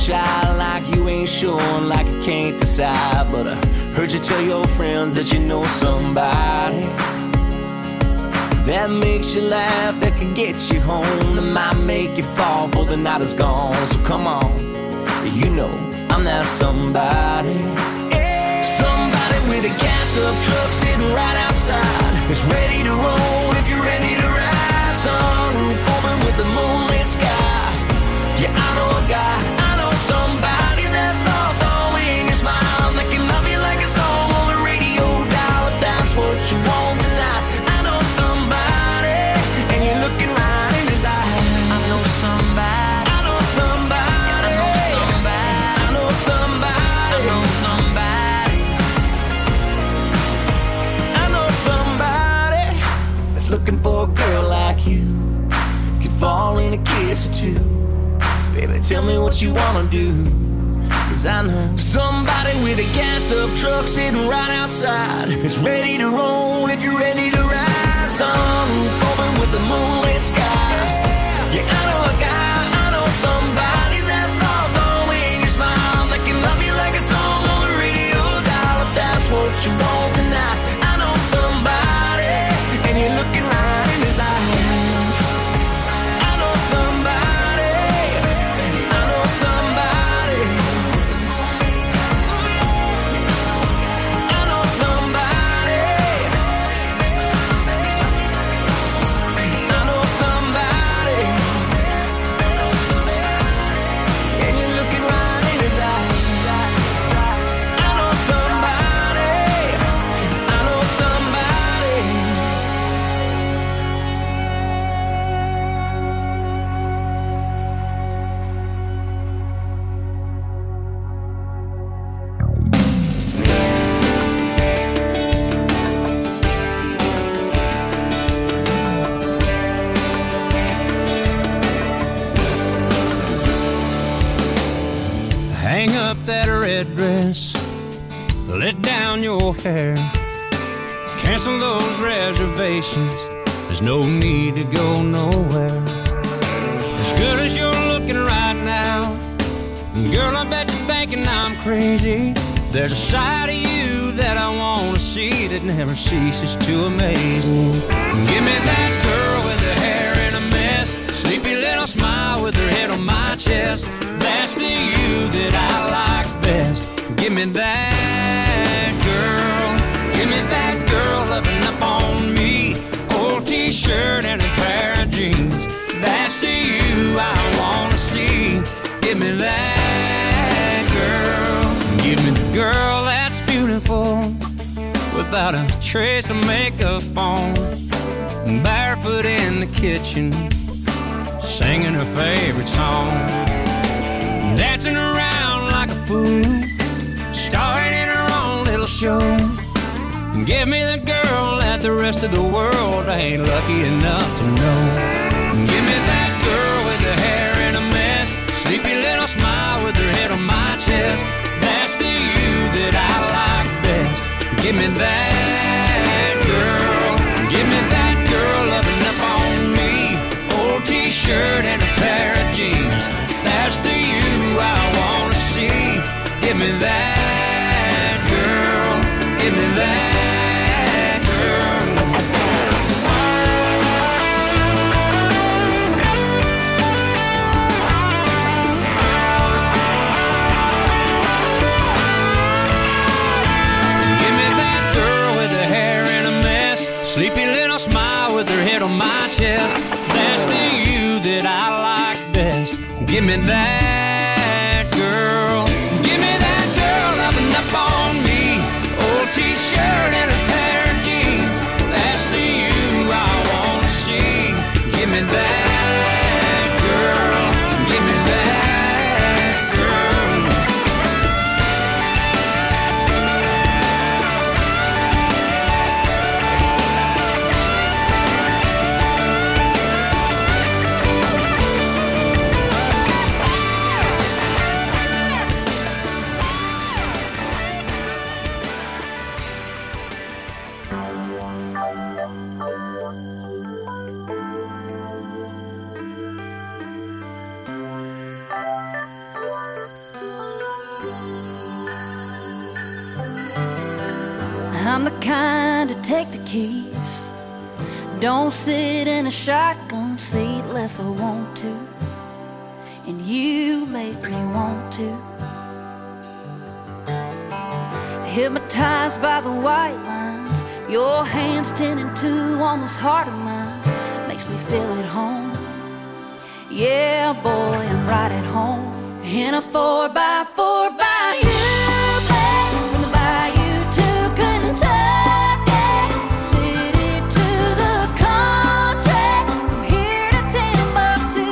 shy, like you ain't sure, like you can't decide. But I heard you tell your friends that you know somebody that makes you laugh, that can get you home, that might make you fall before the night is gone. So come on, you know I'm that somebody. Somebody with a gassed up truck sitting right outside, it's ready to roll if you're ready to ride. Sunroof open with the moonlit sky. Yeah, I know a guy, I know somebody that's lost all in your smile, that can love you like a song on the radio dial. If that's what you want tonight, I know somebody, and you're looking right in his eyes. I know somebody, I know somebody, I know somebody, I know somebody, I know somebody, I know somebody that's looking for a girl like you, could fall in a kiss or two. Baby, tell me what you wanna do, 'cause I know somebody with a gassed up truck sitting right outside, it's ready to roll if you're ready to ride. Sunroof open with the moonlit sky. Yeah, I know a guy, I know somebody that's lost all in your smile, that can love you like a song on the radio dial. If that's what you want tonight, I know somebody, and you're looking right in his eyes. I know somebody, I know somebody, I know somebody, I know somebody, and you're looking right in his eyes. I know somebody, I know somebody. Hang up that red dress, let down your hair, cancel those reservations, there's no need to go nowhere. As good as you're looking right now, girl, I bet you're thinking I'm crazy. There's a side of you that I want to see that never ceases to amaze me. Give me that girl with her hair in a mess, sleepy little smile with her head on my chest. That's the you that I like best. Give me that girl. Give me that girl loving up on me. Old t-shirt and a pair of jeans. That's the you I wanna see. Give me that girl. Give me the girl that's beautiful, without a trace of makeup on, barefoot in the kitchen, singing her favorite song, dancing around like a fool, starring in her own little show. Give me the girl that the rest of the world ain't lucky enough to know. Give me that girl with her hair in a mess, sleepy little smile with her head on my chest. That's the you that I like best. Give me that girl. Give me that girl loving up on me. Old t-shirt and a pair of jeans. That's the you I wanna see. Give me that girl. Give me that girl. Give me that girl with her hair in a mess, sleepy little smile with her head on my chest. That's the you that I like best. Give me that girl. Give me that girl loving up on me. Old t-shirt and a pair of jeans. That's the you I wanna see. Give me that girl. Give me that girl. I'm the kind to take the keys. Don't sit in a shotgun seat unless I want to, and you make me want to. Hypnotized by the white lines, your hands 10 and 2 on this heart of mine makes me feel at home. Yeah, boy, I'm right at home in a 4x4 by you, babe, from the bayou to Kentucky, city to the country, from here to Timbuktu.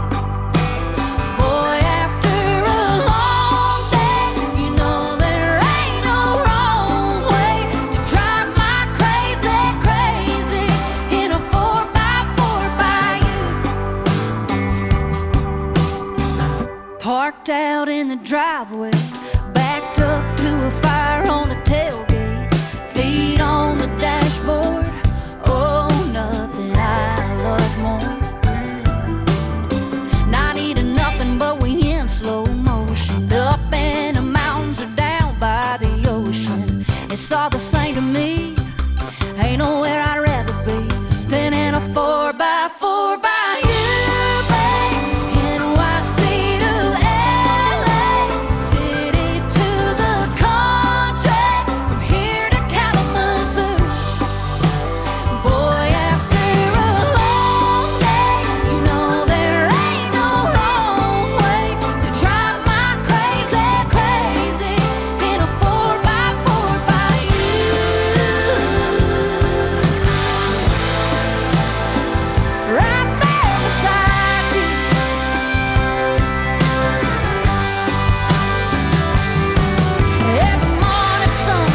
Boy, after a long day, you know there ain't no wrong way to drive my crazy, crazy in a 4x4 by you. Parked out in the driveway, backed up to a fire on the tailgate, feet on the dashboard. Oh, nothing I love more. Not eating nothing, but we in slow motion, up in the mountains or down by the ocean. It's all the same to me. Ain't nowhere I'd rather be than in a 4x4 by you, babe. NYC to LA, city to the country, from here to Kalamazoo. Boy, after a long day, you know there ain't no wrong way to drive my crazy, crazy in a 4x4 by you. Right there beside you. Every morning sun,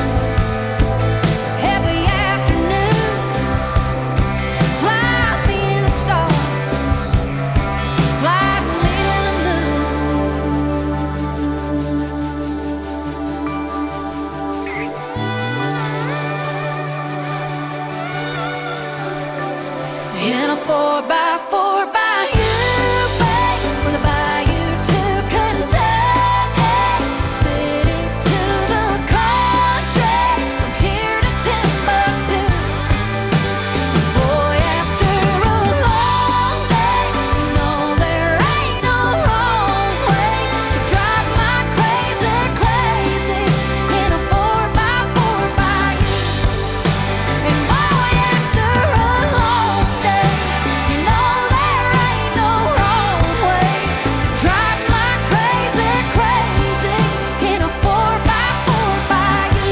every afternoon, fly me to the stars, fly me to the moon. In a 4x4 by you, babe, from the bayou to Kentucky, city to the country, from here to Timbuktu. Boy, after a long day, you know there ain't no wrong way to drive my crazy, crazy in a 4x4 by you. And boy, after a long day, you know there ain't no wrong way to drive my crazy, crazy in a 4x4 by you.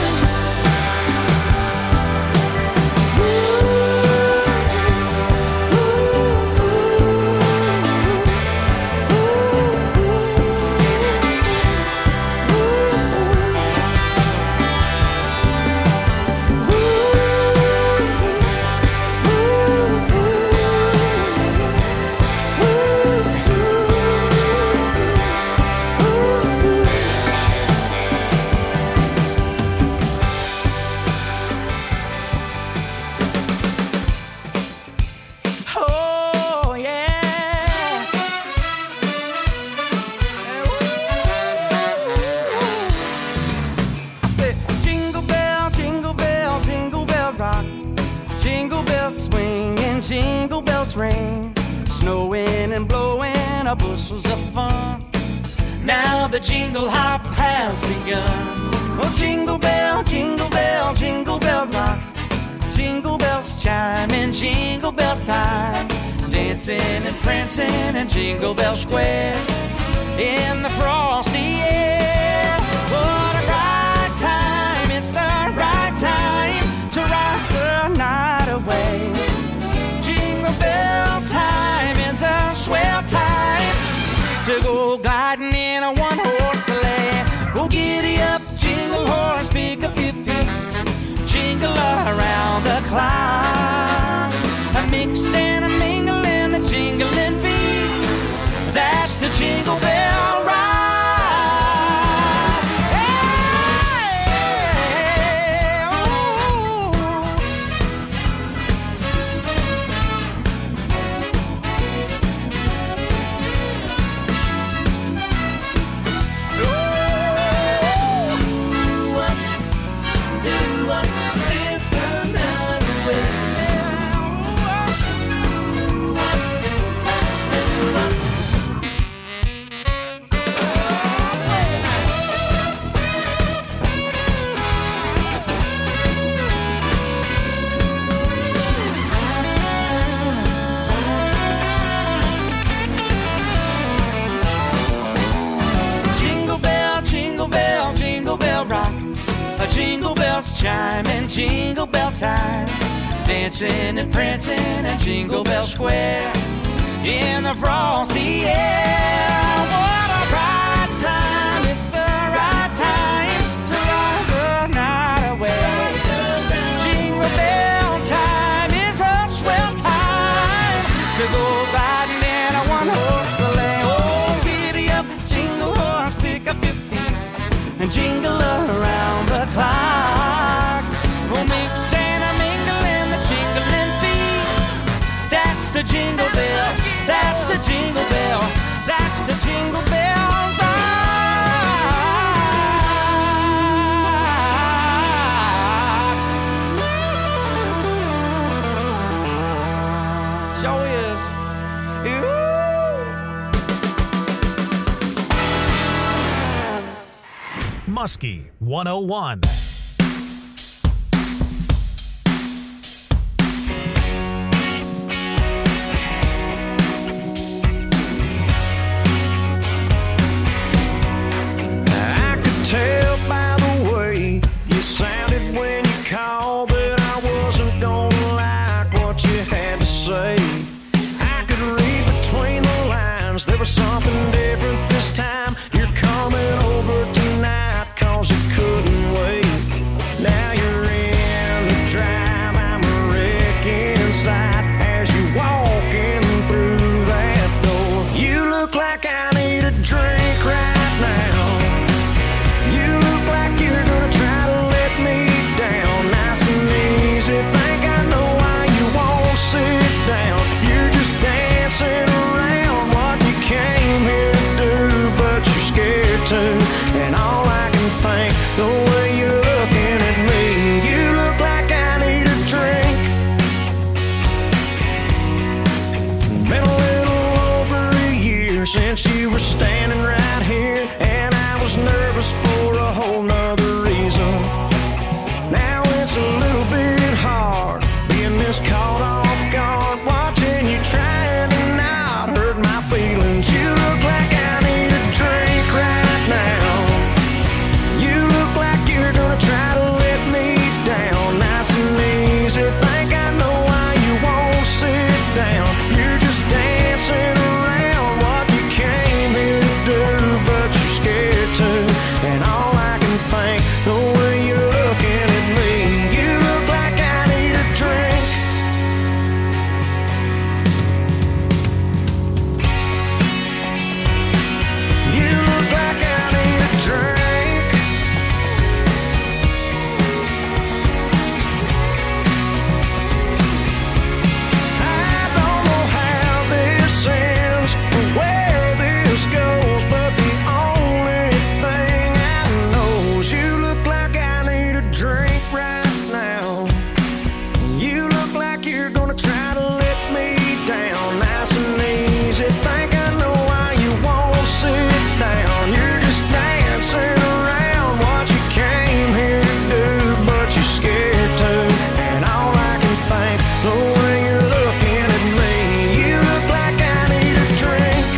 Oh, yeah. I said, jingle bell, jingle bell, jingle bell rock. Jingle bells swing and jingle bells ring. Snowing and blowing are bushels of fun. Now the jingle hop has begun. Oh, jingle bell, jingle bell, jingle bell rock. Jingle bells chime in Jingle Bell time, dancing and prancing in Jingle Bell Square in the frosty air. What a right time, it's the right time to rock the night away. Jingle Bell time is a swell time to go gliding in a one-horse sleigh. Oh, giddy up, jingle horse, pick up your feet, jingle around the clock, a mix and a mingle in the jingling feet. That's the Jingle Bell ride. Hey, ooh. Ooh, what do what chiming jingle bell time, dancing and prancing at Jingle Bell Square in the frosty air. What a right time, it's the right time to rock the night away. Jingle bell time is a swell time to go riding in a one-horse sleigh. Oh, giddy up, jingle horse, pick up your feet and jingle around the clock. Oh, mix and a mingle in the jingling feet. That's the jingle bell, that's the jingle bell, that's the jingle bell rock. Sure is. Muskie 101. I could tell by the way you sounded when you called that I wasn't gonna like what you had to say. I could read between the lines, there was something different this time. You're coming over tonight 'cause you couldn't wait. Now you're in the drive, I'm a wreck inside as you walking through that door. You look like I need a drink right now. You look like you're gonna try to let me down nice and easy. Think I know why you won't sit down. You're just dancing around what you came here to do, but you're scared to. And all I can think, the way you're looking at me, you look like I need a drink. Been a little over a year since you were standing right here, and I was nervous for a whole nother reason. Now it's a little bit hard being this caught off guard, watching you trying to not hurt my feelings. You look like I need a drink right now. You look like you're gonna try to let me down nice and easy. Think I know why you won't sit down. You're just dancing around what you came here to do, but you're scared to. And all I can think, the way you're looking at me, you look like I need a drink. You look like I need a drink. I don't know how this ends or where this goes, but the only thing I know is you look like I need a drink right now. You look like you're gonna try to let me down nice and easy. Think I know why you won't sit down. You're just dancing around what you came here to do, but you're scared to. And all I can think, the way you're looking at me, you look like I need a drink.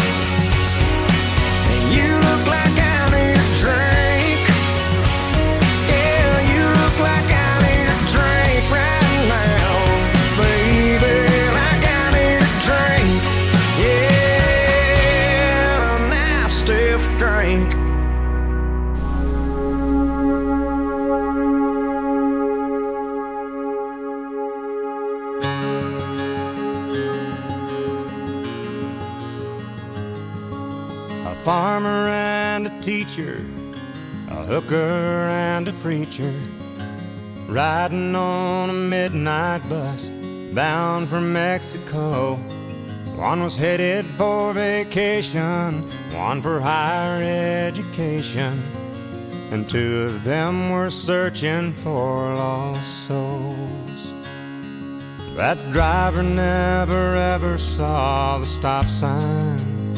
You look like I need a drink. Yeah, you look like I need a drink right now, baby. Like I need a drink. Yeah, a nice stiff drink. A farmer and a teacher, a hooker and a preacher, riding on a midnight bus bound for Mexico. One was headed for vacation, one for higher education, and two of them were searching for lost souls. That driver never ever saw the stop sign,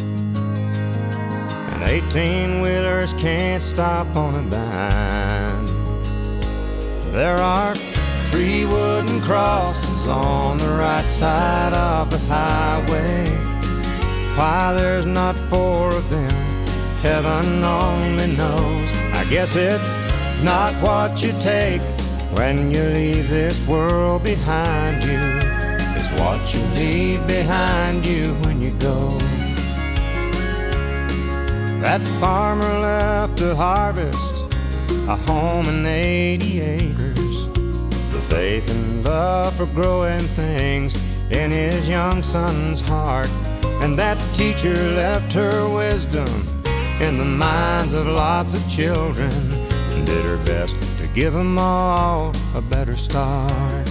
and 18-wheelers can't stop on a dime. There are 3 wooden crosses on the right side of the highway. Why there's not 4 of them, heaven only knows. I guess it's not what you take when you leave this world behind you is what you leave behind you when you go. That farmer left to harvest a home and 80 acres, the faith and love for growing things in his young son's heart. And that teacher left her wisdom in the minds of lots of children and did her best to give them all a better start.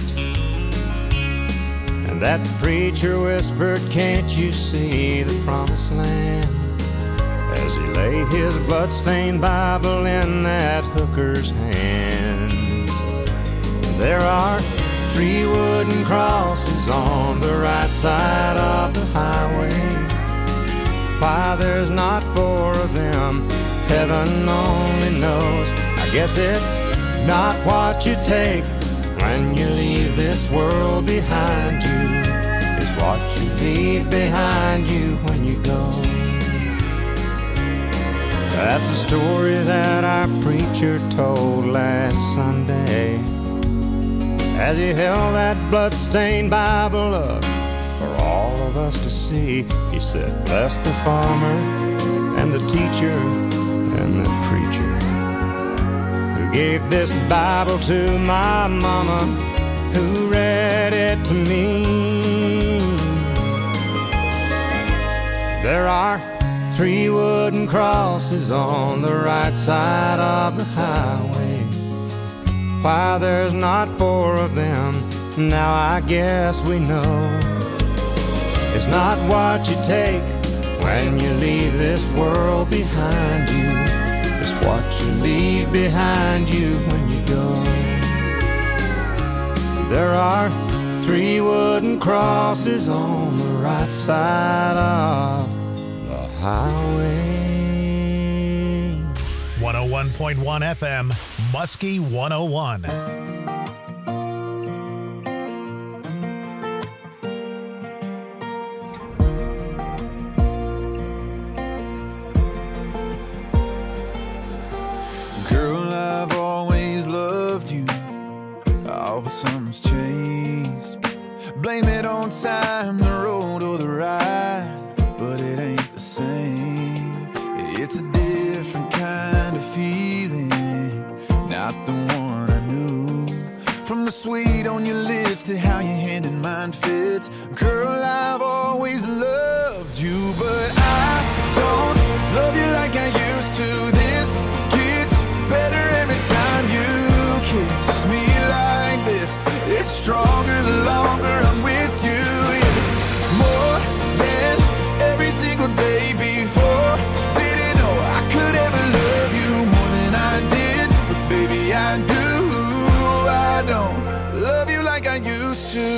And that preacher whispered, "Can't you see the promised land?" as he lay his bloodstained Bible in that hooker's hand. There are 3 wooden crosses on the right side of the highway. Why there's not 4 of them, heaven only knows. I guess it's not what you take when you leave this world behind you. It's what you leave behind you when you go. That's the story that our preacher told last Sunday as he held that bloodstained Bible up for all of us to see. He said, "Bless the farmer and the teacher and the preacher who gave this Bible to my mama, who read it to me." There are 3 wooden crosses on the right side of the highway. Why there's not 4 of them, now I guess we know. It's not what you take when you leave this world behind you. It's what you leave behind you when you go. There are 3 wooden crosses on the right side of the highway. 101.1 FM, Muskie 101. Girl, I've always loved you. Oh, but something's changed. Blame it on time, the road or the ride, but it ain't the same. It's a different kind of feeling, not the one I knew. From the sweet on your lips to how your hand in mine fits. Girl, I've always loved you, but I don't love you like I used to. This gets better every time you kiss me like this. It's stronger the longer I'm with you. Yeah. More than every single day before. Didn't know I could ever love you more than I did, but baby I do. I don't love you like I used to.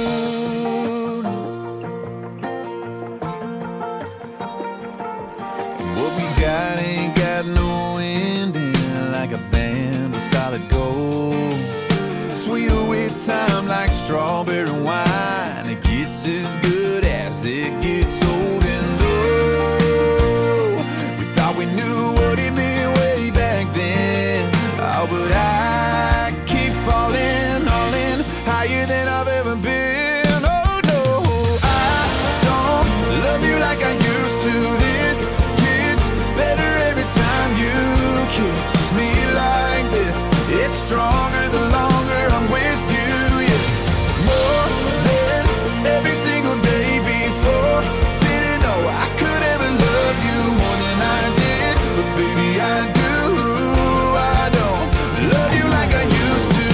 What we got ain't got no ending, like a band of solid gold. Sweeter with time like strawberry wine. It gets as good as it gets old. And oh, we thought we knew what it meant way back then. Oh, but I keep falling, all in, higher than I've ever been. Oh no, I don't love you like I used to. This gets better every time you kiss me like this. It's stronger the longer I'm with you. Yeah. More than every single day before. Didn't know I could ever love you more than I did, but baby I do. I don't love you like I used to.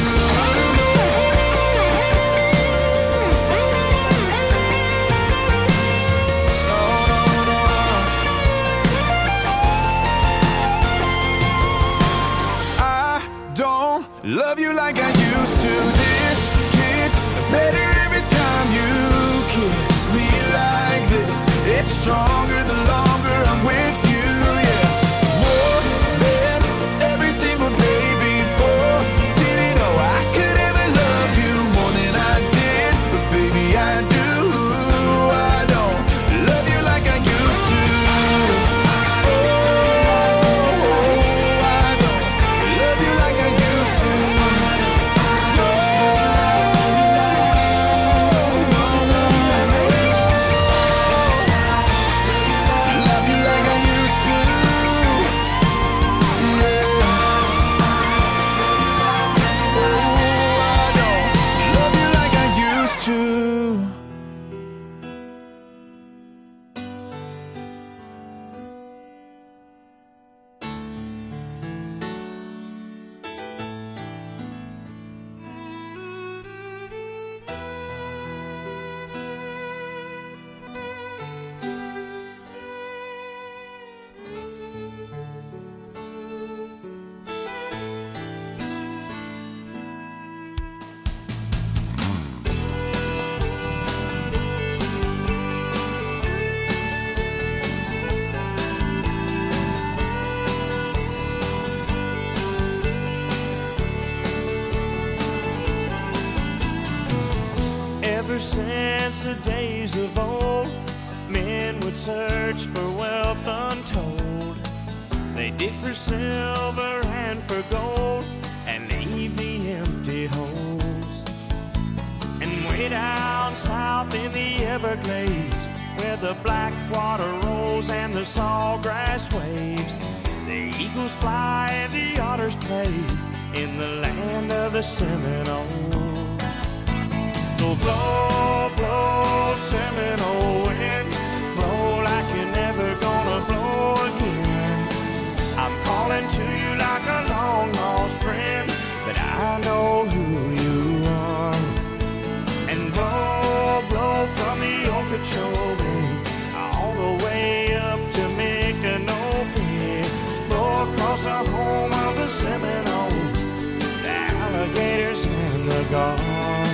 Love you like I used to. This gets better every time you kiss me like this. It's stronger the longer I'm with you. Yeah. More than every single day before. Didn't know I could ever love you more than I did, but baby I do. I don't love you like I used to. Oh, I don't love you like I used to. No. Men would search for wealth untold. They dig for silver and for gold and leave the empty holes. And way down south in the Everglades, where the black water rolls and the sawgrass waves, the eagles fly and the otters play in the land of the Seminole. So blow, blow, Seminole wind, blow like you're never gonna blow again. I'm calling to you like a long lost friend, but I know who you are. And blow, blow from the Okeechobee all the way up to Micanopy, blow across the home of the Seminoles, the alligators and the gulls.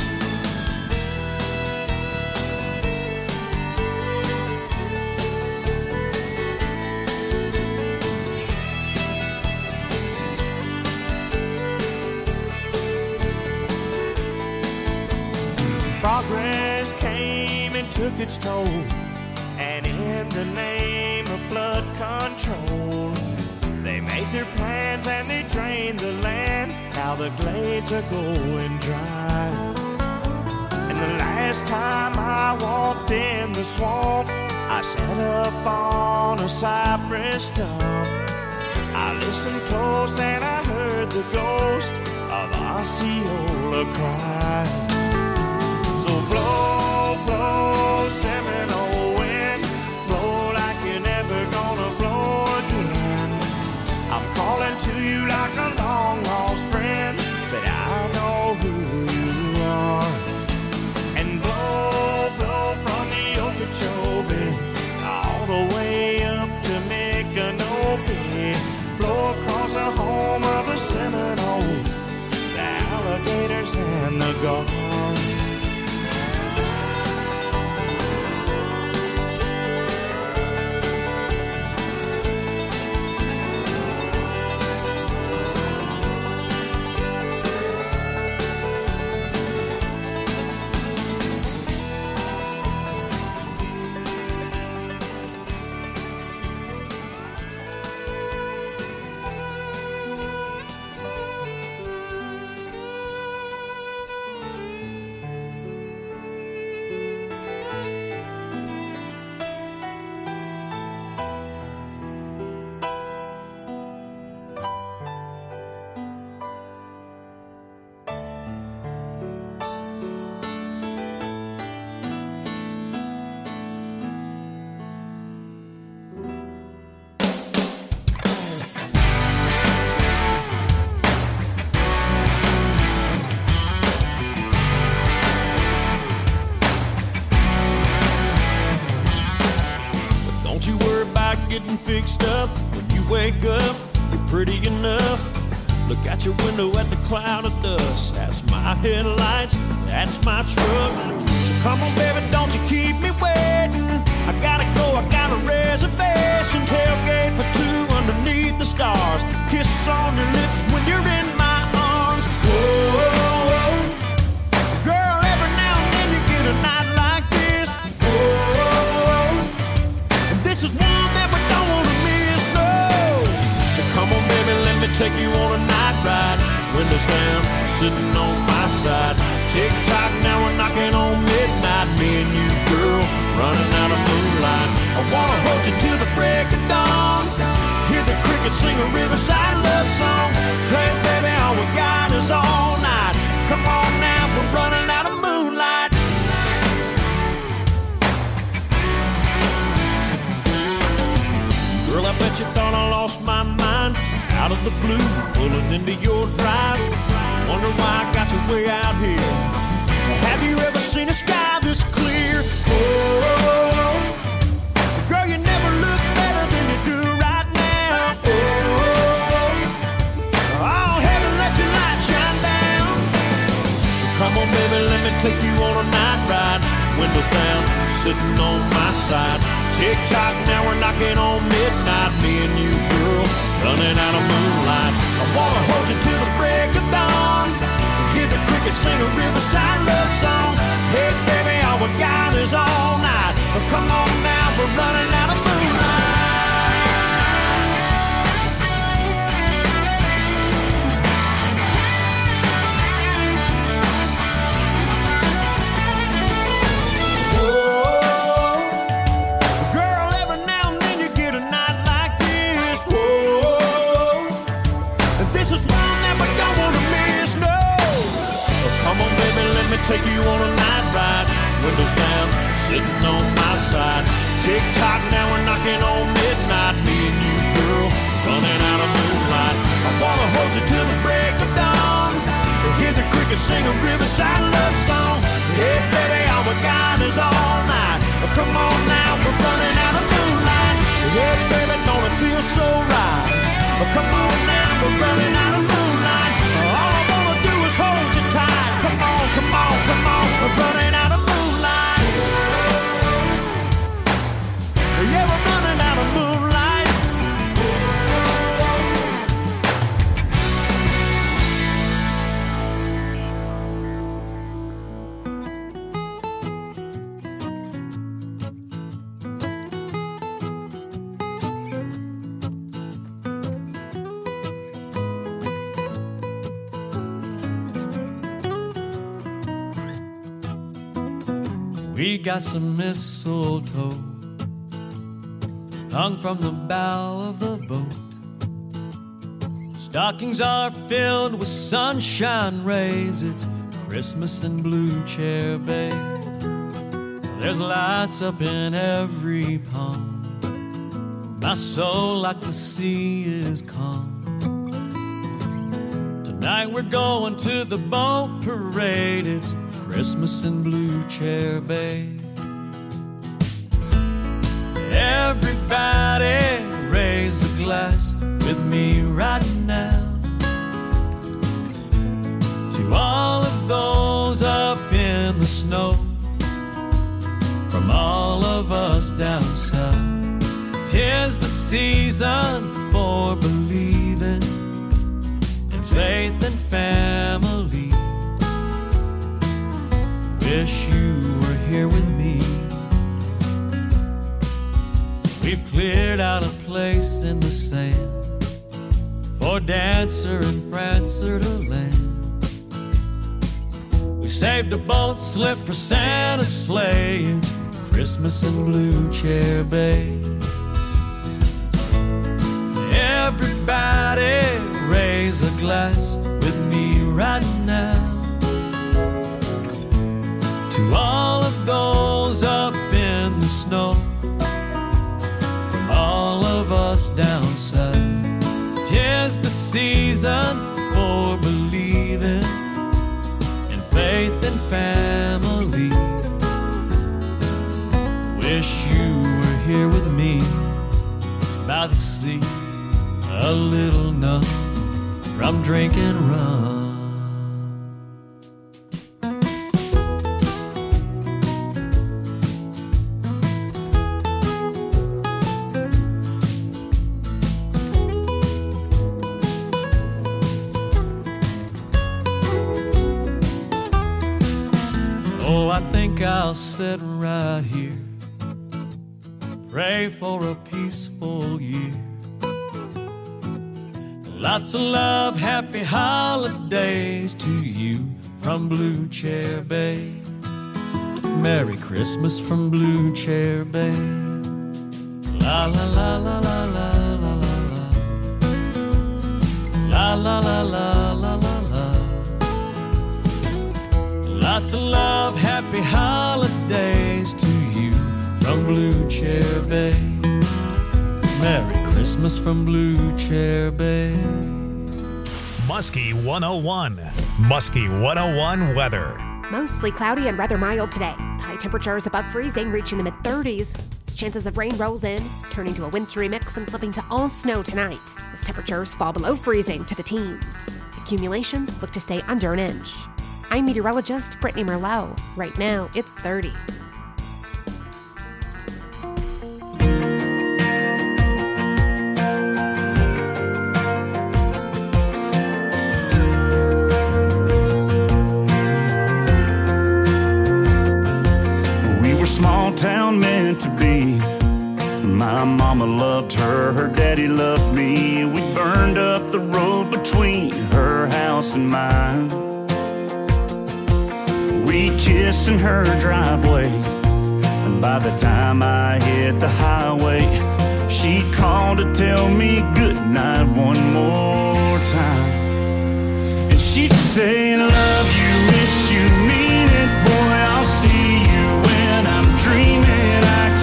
Progress came and took its toll, and in the name of flood control, they made their plans and they drained the land. Now the glades are going dry. And the last time I walked in the swamp, I sat up on a cypress stump. I listened close and I heard the ghost of Osceola cry. Blow, blow, Seminole wind, blow like you're never gonna blow again. I'm calling to you like a long lost friend, but I know who you are. And blow, blow from the Okeechobee all the way up to Micanopy, blow across the home of the Seminoles, the alligators and the gulls. Fixed up when you wake up, you're pretty enough. Look out your window at the cloud of dust. That's my headlights, that's my truck. So come on baby, don't you keep me waiting. I gotta go, I got a reservation. Tailgate for two underneath the stars. Kiss on your lips when you're in my arms. Whoa, girl, every now and then you get a night like this. Whoa, and this is one that we don't wanna miss, no. So come on baby, let me take you on a night ride. Windows down, sitting on my side. Tick tock, now we're knocking on midnight. Me and you, girl, running out of moonlight. I wanna hold you till the break of dawn. Hear the crickets sing a riverside love song. Hey baby, all we got is all night. Come on now, we're running out of moonlight. Girl, I bet you thought I lost my mind. Out of the blue, pulling into your drive. Wonder why I got you way out here. Have you ever seen a sky this clear? Oh, girl, you never look better than you do right now. Oh, heaven, let your light shine down. Come on, baby, let me take you on a night ride. Windows down, sitting on my side. Tick tock, now we're knocking on midnight. Me and you, girl, running out of moonlight. I wanna hold you till the break of dawn. Hear the crickets sing a riverside love song. Hey baby, all we got is all night. Come on side. Tick-tock, now we're knocking on midnight. Me and you, girl, running out of moonlight. I wanna hold you till the break of dawn. Hear the crickets sing a riverside love song. Hey, baby, all we got is all night. Come on now, we're running out of moonlight. Hey, baby, don't it feel so right? Come on now, we're running out of moonlight. All I wanna do is hold you tight. Come on, come on, come on, we're running out of moonlight. Yeah, we're running out of moonlight. We got some mistletoe hung from the bow of the boat. Stockings are filled with sunshine rays. It's Christmas in Blue Chair Bay. There's lights up in every palm. My soul like the sea is calm. Tonight we're going to the boat parade. It's Christmas in Blue Chair Bay. Everybody raise a glass with me right now to all of those up in the snow, from all of us down south. 'Tis the season for believing in faith and family. Wish you were here with me. We've cleared out a place in the sand for Dancer and Prancer to land. We saved a boat slip for Santa's sleigh. It's Christmas in Blue Chair Bay. Everybody raise a glass with me right now to all of those up in the snow, all of us down south. 'Tis the season for believing in faith and family. Wish you were here with me by the sea, a little numb from drinking rum. I'll sit right here, pray for a peaceful year. Lots of love, happy holidays to you from Blue Chair Bay. Merry Christmas from Blue Chair Bay. La la la la la la la la la la la la la la. Lots of love, happy holidays to you from Blue Chair Bay. Merry Christmas from Blue Chair Bay. Muskie 101. Muskie 101 weather. Mostly cloudy and rather mild today. High temperatures above freezing, reaching the mid-30s. Chances of rain rolls in, turning to a wintry mix and flipping to all snow tonight as temperatures fall below freezing to the teens. Accumulations look to stay under an inch. I'm meteorologist Brittany Merlot. Right now, it's 30. We were small town meant to be. My mama loved her, her daddy loved me. We burned up the road between her house and mine. We kissed in her driveway, and by the time I hit the highway, she called to tell me goodnight one more time. And she'd say, love you, miss you, mean it, boy, I'll see you when I'm dreaming. I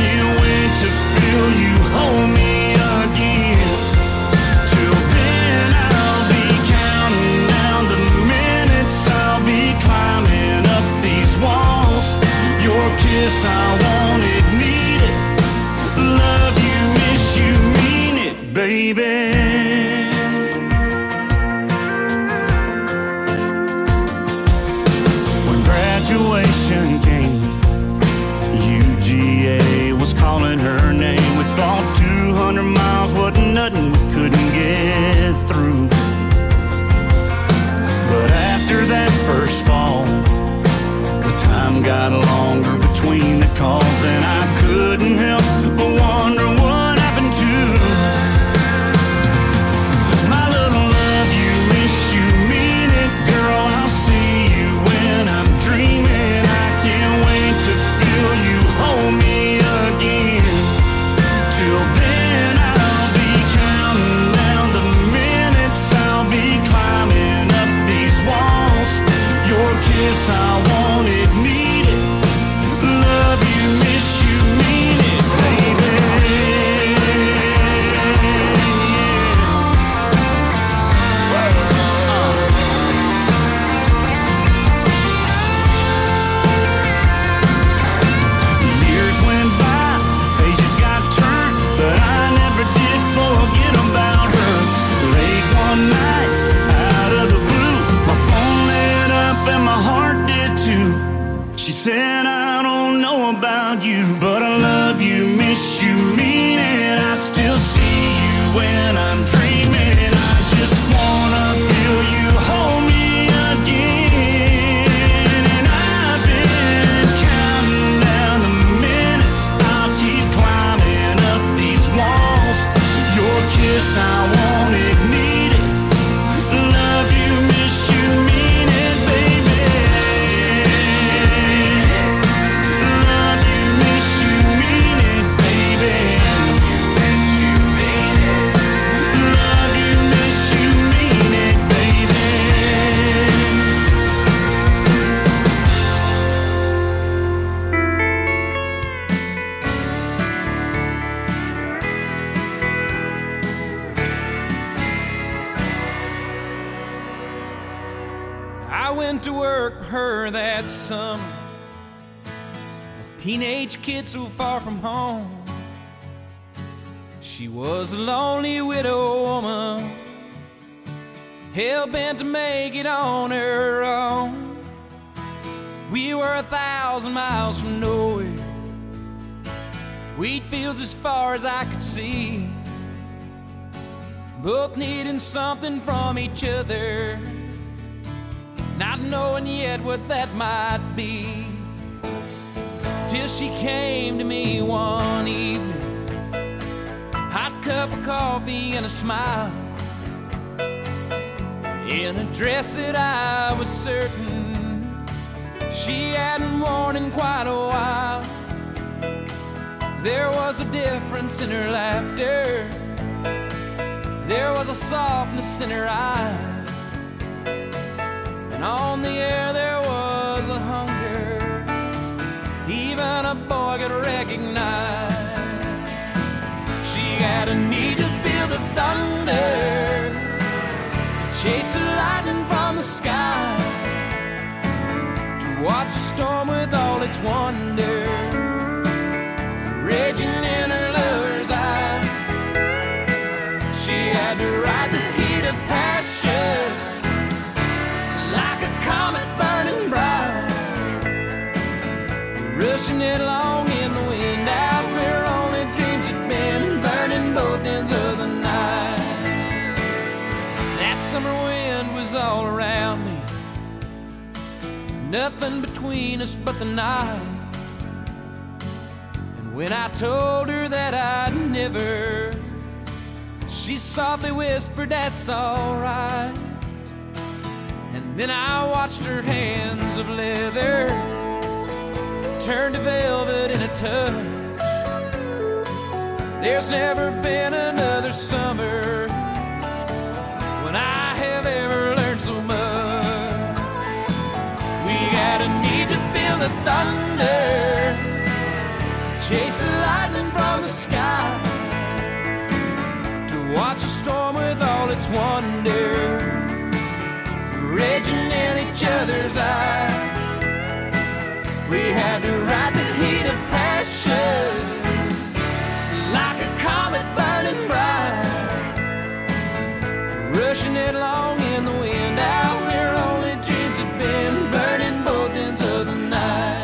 calls, and I couldn't help but wonder what happened to my little love. You wish you mean it, girl. I'll see you when I'm dreaming. I can't wait to feel you hold me again. Till then I'll be counting down the minutes, I'll be climbing up these walls. Your kiss I wanted, needed. Love you, miss you, mean it, baby. Years went by, pages got turned, but I never did forget about her. Late one night, out of the blue, my phone lit up and my heart did too. She said, I don't know about you, but I love you, miss you, mean it. I still see you when I'm dreaming. I just wanna feel you hold me again. And I've been counting down the minutes, I'll keep climbing up these walls. Your kiss I wanted, needed. Love you, miss you, mean it, baby. Love you, miss you, mean it, baby. Love you, miss you, mean it, baby. I went to work for her that summer, a teenage kid so far from home. She was a lonely widow woman, hell-bent to make it on her own. We were 1,000 miles from nowhere, wheat fields as far as I could see, both needing something from each other, not knowing yet what that might be. Till she came to me one evening, hot cup of coffee and a smile, in a dress that I was certain she hadn't worn in quite a while. There was a difference in her laughter, there was a softness in her eyes, and on the air there was a hunger even a boy could recognize. She had a need to feel the thunder, to chase the lightning from the sky, to watch a storm with all its wonder raging in her lover's eye. She had to ride the heat of passion like a comet burning bright, rushing it along in the wind out where only dreams had been, burning both ends of the night. That summer wind was all around me, nothing between us but the night. And when I told her that I'd never, she softly whispered, that's alright. And then I watched her hands of leather turn to velvet in a touch. There's never been another summer when I have ever learned so much. We had a need to feel the thunder, to chase the lightning from the sky, to watch a storm with all its wonder raging in each other's eyes. We had to ride the heat of passion like a comet burning bright, rushing it along in the wind out where only dreams had been, burning both ends of the night.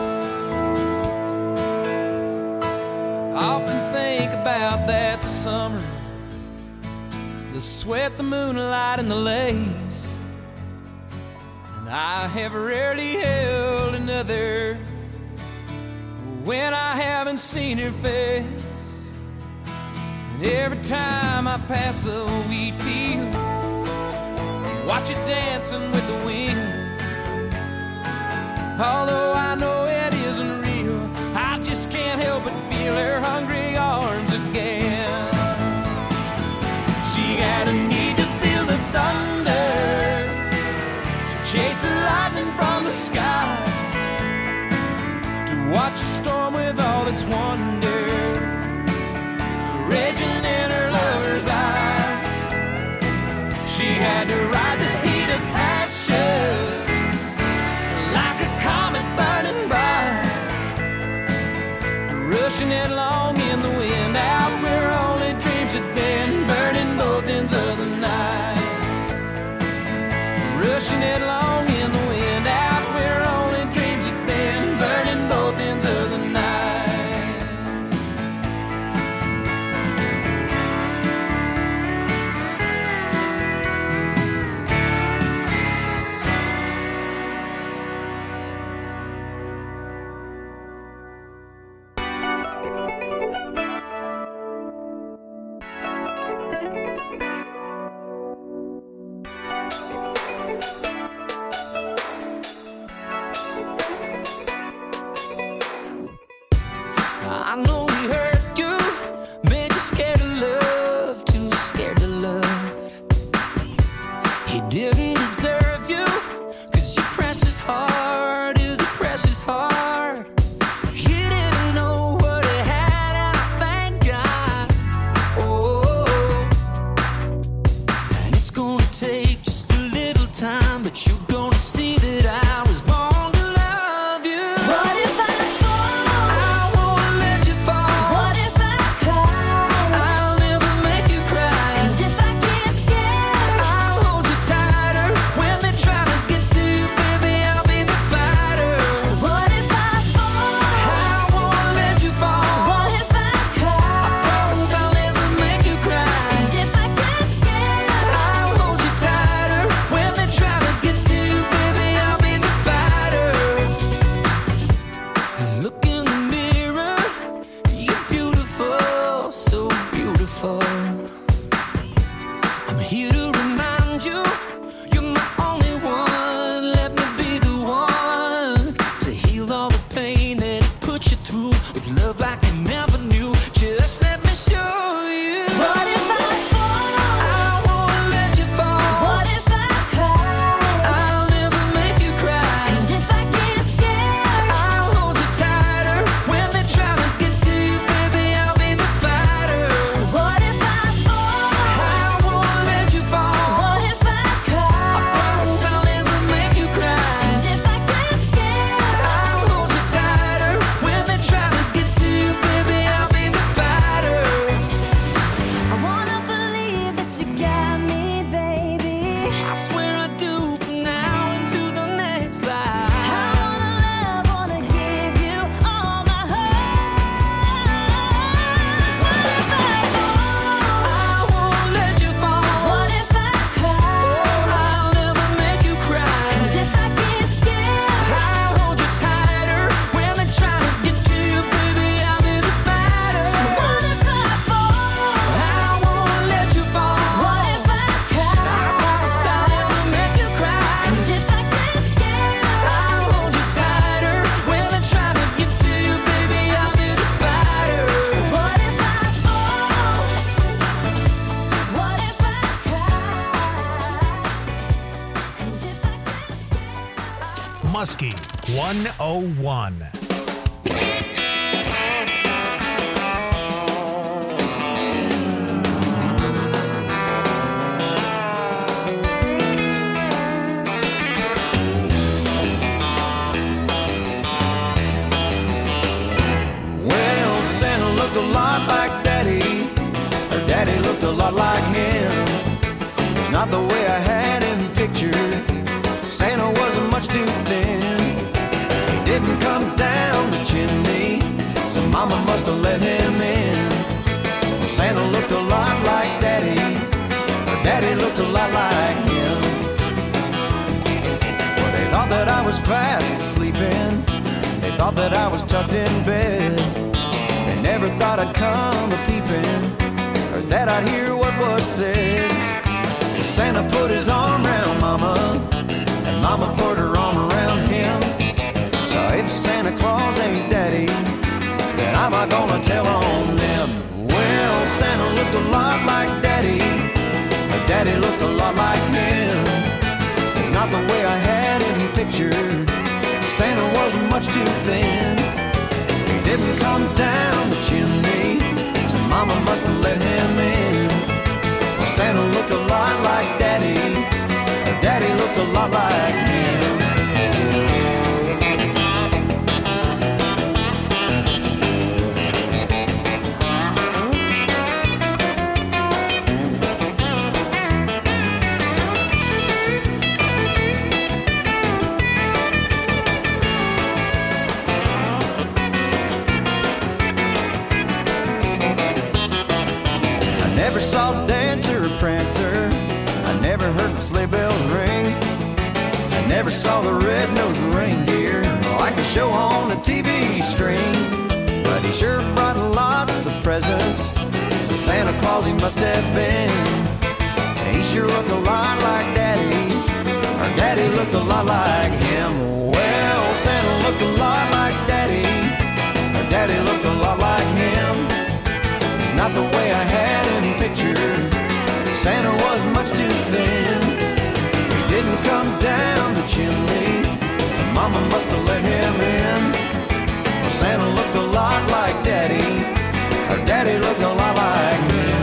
I often think about that summer the sweat, the moonlight, and the lace. And I have rarely held another when I haven't seen her face. And every time I pass a wheat field, watch it dancing with the wind. Although I know it isn't real, I just can't help but feel her hungry arms again. She got a need to feel the thunder, to chase the lightning from the sky, to watch a storm with all its wonder raging in her lover's eye. She had to ride the heat of passion like a comet burning bright, rushing headlong in the wind out where only dreams had been, burning both ends of the night. Rushing headlong in the wind out where only dreams had been, burning both ends of the night. I know he hurt you, made you scared of love, too scared to love. He didn't deserve you, 'cause your precious heart is a precious heart. You didn't know what he had, and I thank God. Oh, and it's gonna take just a little time, but you're gonna see that I was born to love you. What if I Muskie 101. Well, Santa looked a lot like Daddy. Her daddy looked a lot like him. It's not the way I had him pictured. Santa wasn't much too thin. He didn't come down the chimney, so Mama must have let him in. Santa looked a lot like Daddy. Her was fast asleep in. They thought that I was tucked in bed. They never thought I'd come a peeping, or that I'd hear what was said. Santa put his arm around Mama, and Mama put her arm around him. So if Santa Claus ain't Daddy, then I'm not gonna tell on them. Well, Santa looked a lot like Daddy, but Daddy looked a lot like him. It's not the way I had him pictured. Santa wasn't much too thin. He didn't come down the chimney, so Mama must have let him in. Well, Santa looked a lot like Daddy, or Daddy looked a lot like him. Never saw Dancer or Prancer, I never heard the sleigh bells ring. I never saw the red-nosed reindeer like the show on the TV screen. But he sure brought lots of presents, so Santa Claus he must have been. And he sure looked a lot like Daddy, or Daddy looked a lot like him. Well, Santa looked a lot like Daddy, or Daddy looked a lot like him. It's not the way I had him pictured. Santa was much too thin. He didn't come down the chimney, so Mama must have let him in. Well, Santa looked a lot like Daddy, or Daddy looked a lot like him.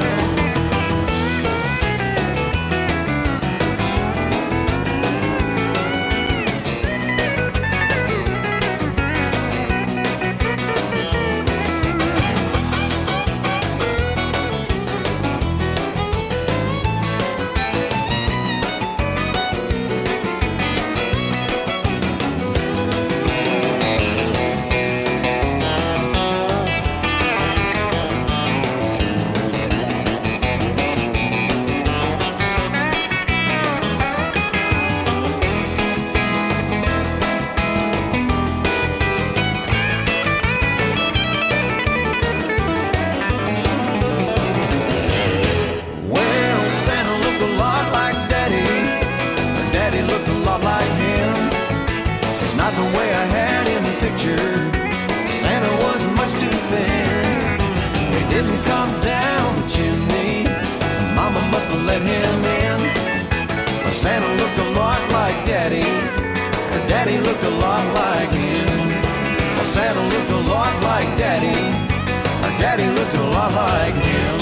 Santa looked a lot like Daddy, or Daddy looked a lot like him. Well, Santa looked a lot like Daddy, or Daddy looked a lot like him.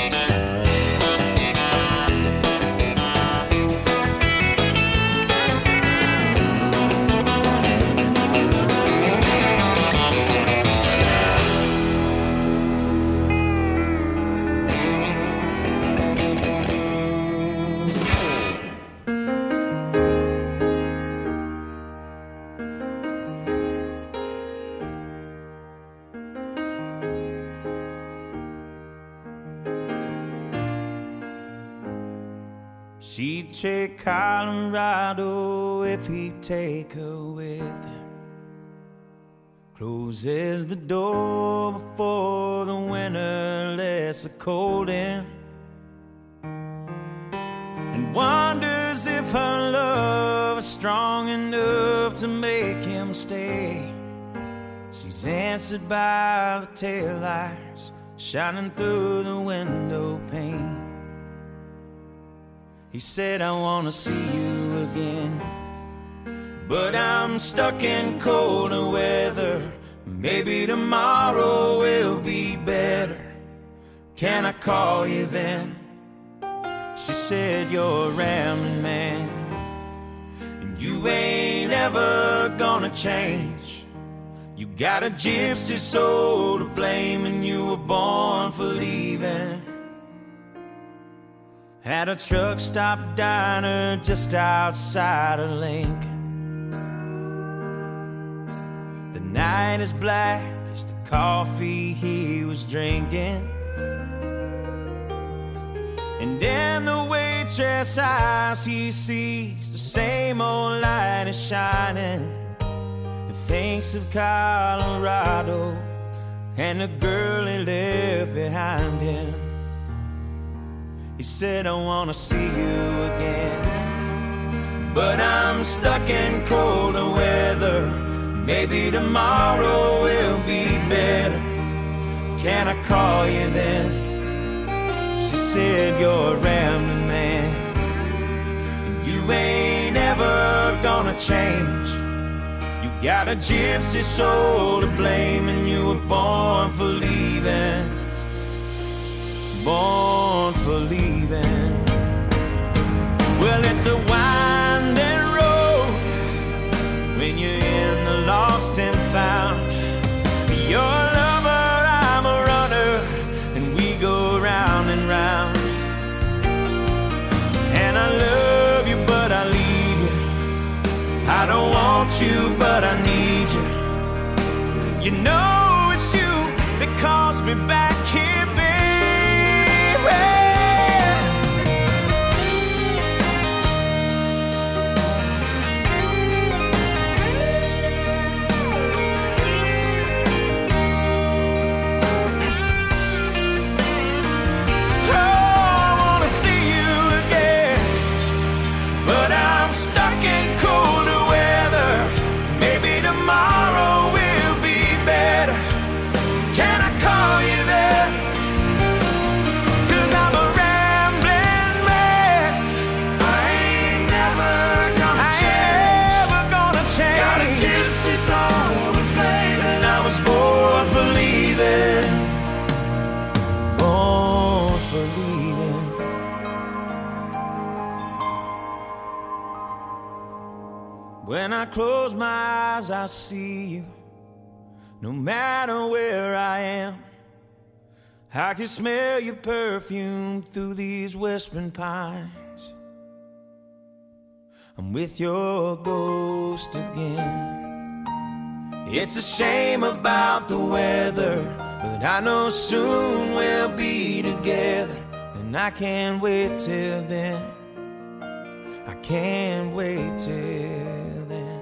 She'd take Colorado if he'd take her with him. Closes the door before the winter lets the cold in, and wonders if her love is strong enough to make him stay. She's answered by the taillights shining through the window pane. He said, I wanna see you again, but I'm stuck in colder weather. Maybe tomorrow will be better. Can I call you then? She said, you're a rambling man, and you ain't ever gonna change. You got a gypsy soul to blame, and you were born for leaving. At a truck stop diner just outside of Lincoln. The night is black as the coffee he was drinking, and in the waitress' eyes he sees the same old light is shining. He thinks of Colorado and the girl he left behind him. He said, I wanna see you again, but I'm stuck in colder weather. Maybe tomorrow will be better. Can I call you then? She said, you're a rambling man, and you ain't ever gonna change. You got a gypsy soul to blame, and you were born for leaving. Born for leaving. Well, it's a winding road when you're in the lost and found. You're a lover, I'm a runner, and we go round and round. And I love you, but I leave you. I don't want you, but I need you. You know it's you that calls me back here, baby. Stuck in colder weather. Maybe tomorrow will be better. Can I call you there? 'Cause I'm a rambling man. I ain't never gonna change. Got a gypsy soul to blame, and I was born for leaving. Born for leaving. When I close my eyes, I see you. No matter where I am, I can smell your perfume through these whispering pines. I'm with your ghost again. It's a shame about the weather, but I know soon we'll be together. And I can't wait till then. I can't wait till then.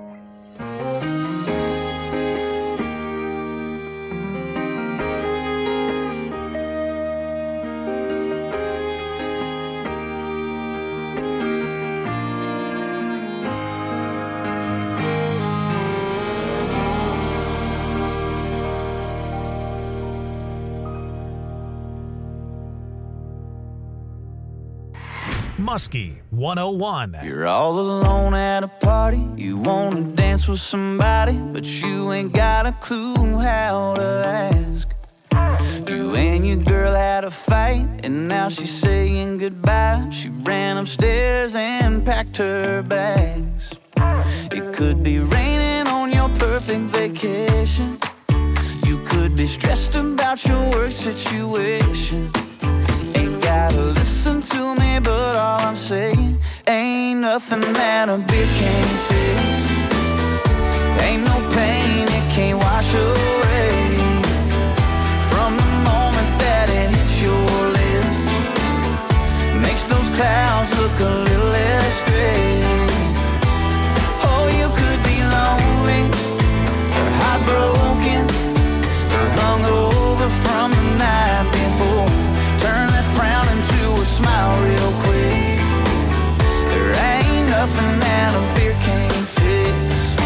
Muskie 101. You're all alone at a party. You wanna dance with somebody, but you ain't got a clue how to ask. You and your girl had a fight, and now she's saying goodbye. She ran upstairs and packed her bags. It could be raining on your perfect vacation. You could be stressed about your work situation. Ain't gotta listen to me, but all I'm saying, ain't nothing that a beer can't fix. Ain't no pain it can't wash away. From the moment that it hits your lips, makes those clouds look a little less gray. Oh, you could be lonely, or heartbroken, or hungover from the night before. Turn that frown into a smile real quick. There ain't nothing that a beer can't fix.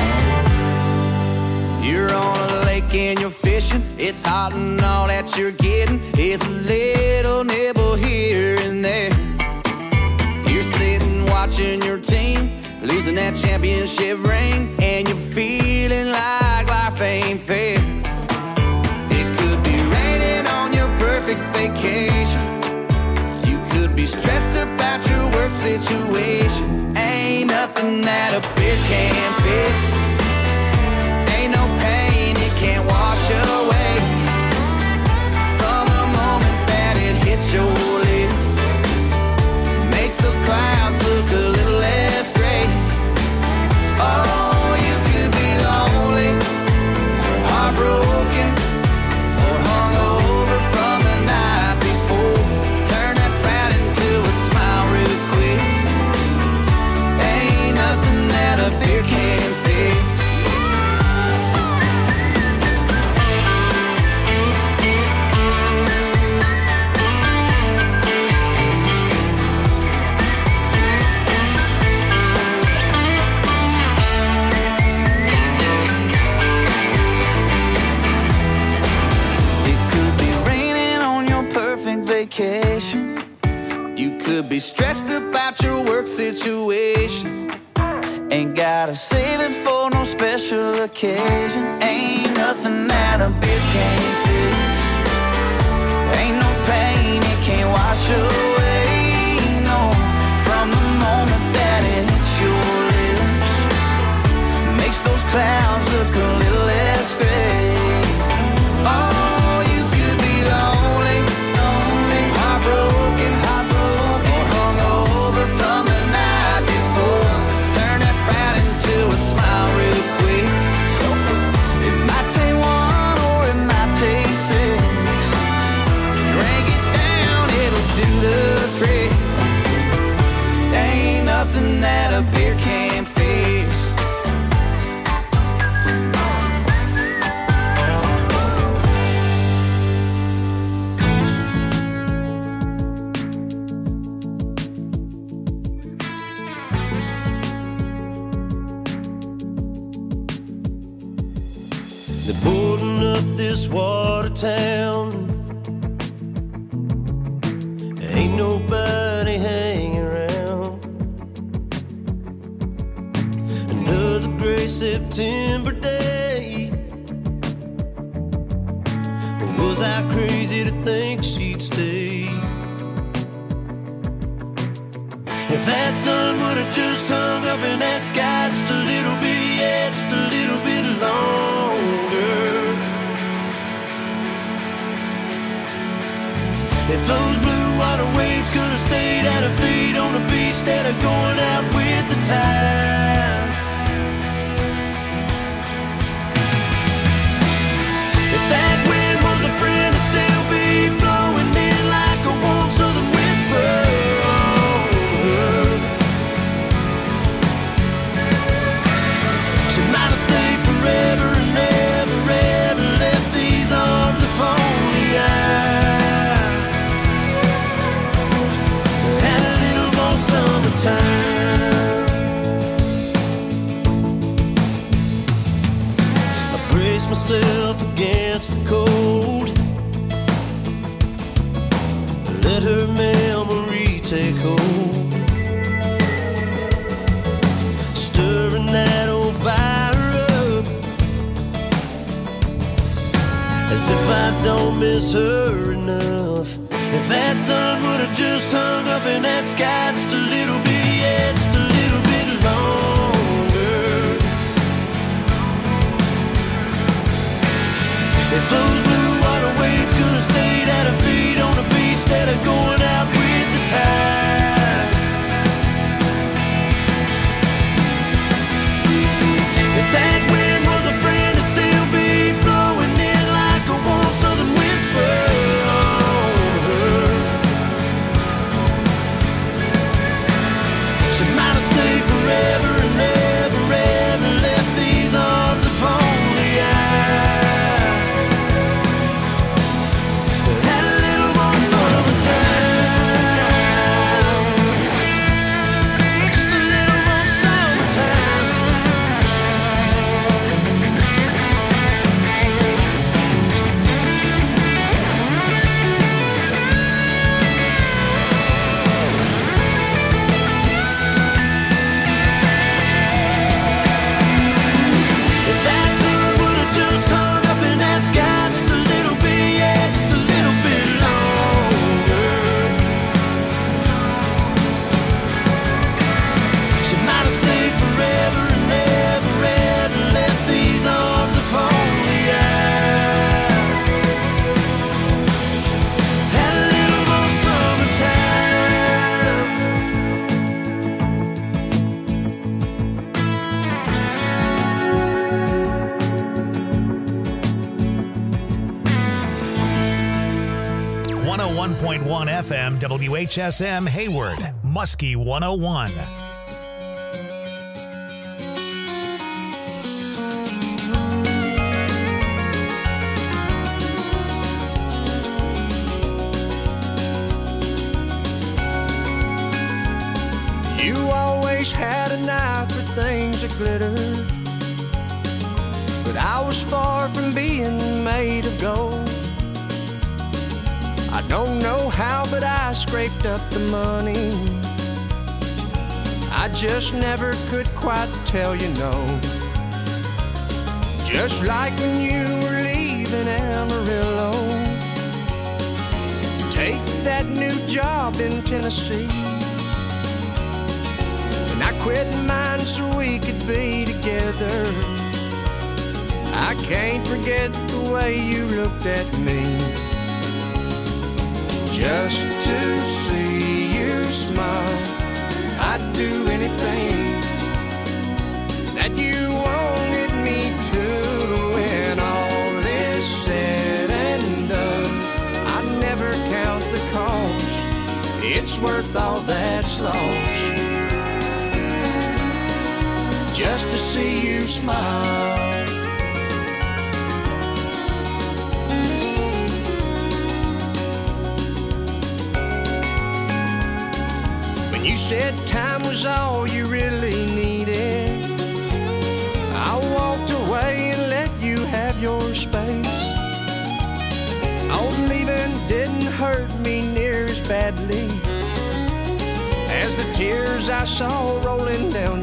You're on a lake and you're fishing. It's hot and all that you're getting is a little nibble here and there. You're sitting watching your team losing that championship ring, and you're feeling like life ain't fair. It could be raining on your perfect vacation. You could be stressed about your work situation. Ain't nothing that a beer can't fix. Ain't no pain it can't wash away. From the moment that it hits your lips, makes those clouds look a little less gray. Oh, you could be lonely, or heartbroken, or hungover from the night before. Turn that frown into a smile real quick. Ain't stressed about your work situation. Ain't gotta save it for no special occasion. Ain't nothing that a beer can't fix. Ain't no pain it can't wash away. No, from the moment that it hits your lips, makes those clouds look a little less gray. Oh, you could be lonely, lonely, heartbroken, heartbroken, or hungover from the night before. Turn that frown into a smile real quick. It might take one or it might take six. Drink it down, it'll do the trick. Ain't nothing that a beer can't fix. They're boarding up this water town. Ain't nobody hanging around. Another gray September day. Was I crazy to think she'd stay? If that sun would have just hung up in that sky just a little bit, yeah, just a little bit longer. If those blue water waves could have stayed at her feet on the beach instead of going out with the tide. If that wind was a friend, it'd still be blowing in like a warm southern whisper. She might have stayed forever and never, ever left these arms if only I had a little more summertime. I brace myself against the cold, let her memory take hold, stirring that old fire up, as if I don't miss her enough. If that sun would have just hung up in that sky just a little bit, yeah, just a little bit longer. If those blue water waves could have stayed at her feet on the beach instead of going out with the tide. If that wind was a friend, it'd still be blowing in like a warm southern whisper. She might have stayed forever and never, ever left these arms if only I had a little more summertime. Just a little more summertime. If that sun would have just hung up in that sky just a little bit, yeah, just a little bit longer, she might have stayed forever and never, ever left these arms if only I had a little more summertime. .1 FM WHSM Hayward, Muskie 101. You always had an eye for things that glitter, but I was far from being made of gold. I don't know how, but I scraped up the money just never could quite tell you no. Just like when you were leaving Amarillo, take that new job in Tennessee, and I quit mine so we could be together. I can't forget the way you looked at me. Just to see you smile, I'd do anything that you wanted me to. When all is said and done, I'd never count the cost. It's worth all that's lost just to see you smile. You said time was all you really needed. I walked away and let you have your space. All leaving didn't hurt me near as badly as the tears I saw rolling down